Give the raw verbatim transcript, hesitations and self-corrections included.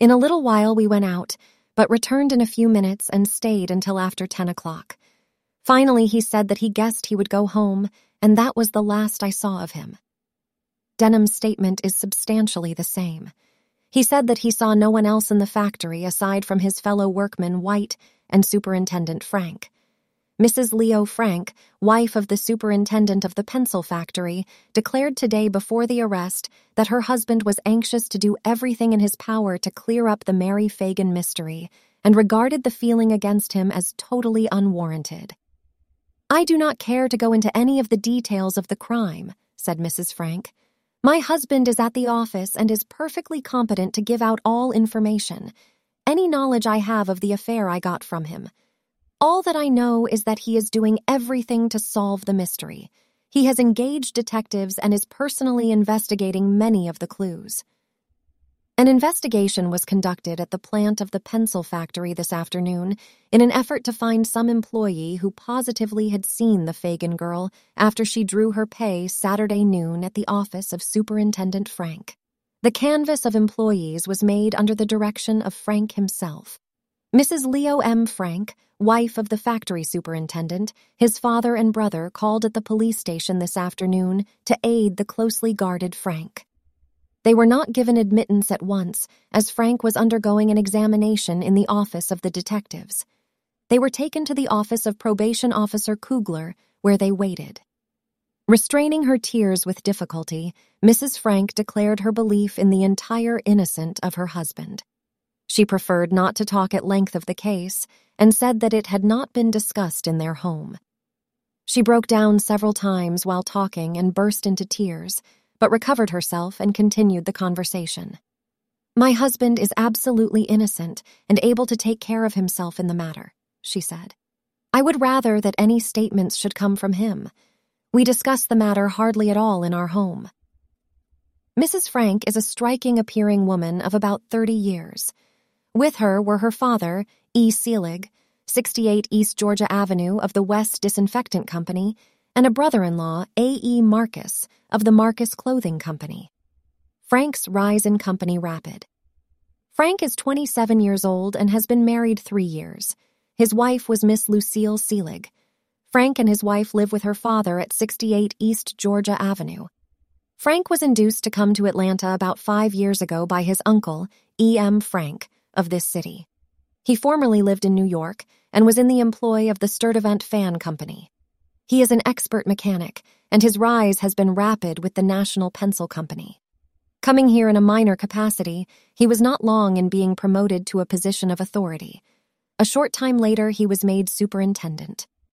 In a little while we went out, but returned in a few minutes and stayed until after ten o'clock. Finally, he said that he guessed he would go home, and that was the last I saw of him. Denham's statement is substantially the same. He said that he saw no one else in the factory aside from his fellow workman White and Superintendent Frank. Missus Leo Frank, wife of the superintendent of the pencil factory, declared today before the arrest that her husband was anxious to do everything in his power to clear up the Mary Fagan mystery and regarded the feeling against him as totally unwarranted. "I do not care to go into any of the details of the crime," said Missus Frank. "My husband is at the office and is perfectly competent to give out all information. Any knowledge I have of the affair I got from him. All that I know is that he is doing everything to solve the mystery. He has engaged detectives and is personally investigating many of the clues." An investigation was conducted at the plant of the pencil factory this afternoon in an effort to find some employee who positively had seen the Fagan girl after she drew her pay Saturday noon at the office of Superintendent Frank. The canvass of employees was made under the direction of Frank himself. Missus Leo M. Frank, wife of the factory superintendent, his father and brother called at the police station this afternoon to aid the closely guarded Frank. They were not given admittance at once, as Frank was undergoing an examination in the office of the detectives. They were taken to the office of Probation Officer Kugler, where they waited. Restraining her tears with difficulty, Missus Frank declared her belief in the entire innocence of her husband. She preferred not to talk at length of the case and said that it had not been discussed in their home. She broke down several times while talking and burst into tears, but recovered herself and continued the conversation. "My husband is absolutely innocent and able to take care of himself in the matter," she said. "I would rather that any statements should come from him. We discuss the matter hardly at all in our home." Missus Frank is a striking-appearing woman of about thirty years. With her were her father, E. Seelig, sixty-eight East Georgia Avenue of the West Disinfectant Company, and a brother-in-law, A E. Marcus, of the Marcus Clothing Company. Frank's rise in company rapid. Frank is twenty-seven years old and has been married three years. His wife was Miss Lucille Seelig. Frank and his wife live with her father at sixty-eight East Georgia Avenue. Frank was induced to come to Atlanta about five years ago by his uncle, E M. Frank, of this city. He formerly lived in New York and was in the employ of the Sturtevant Fan Company. He is an expert mechanic, and his rise has been rapid with the National Pencil Company. Coming here in a minor capacity, he was not long in being promoted to a position of authority. A short time later, he was made superintendent.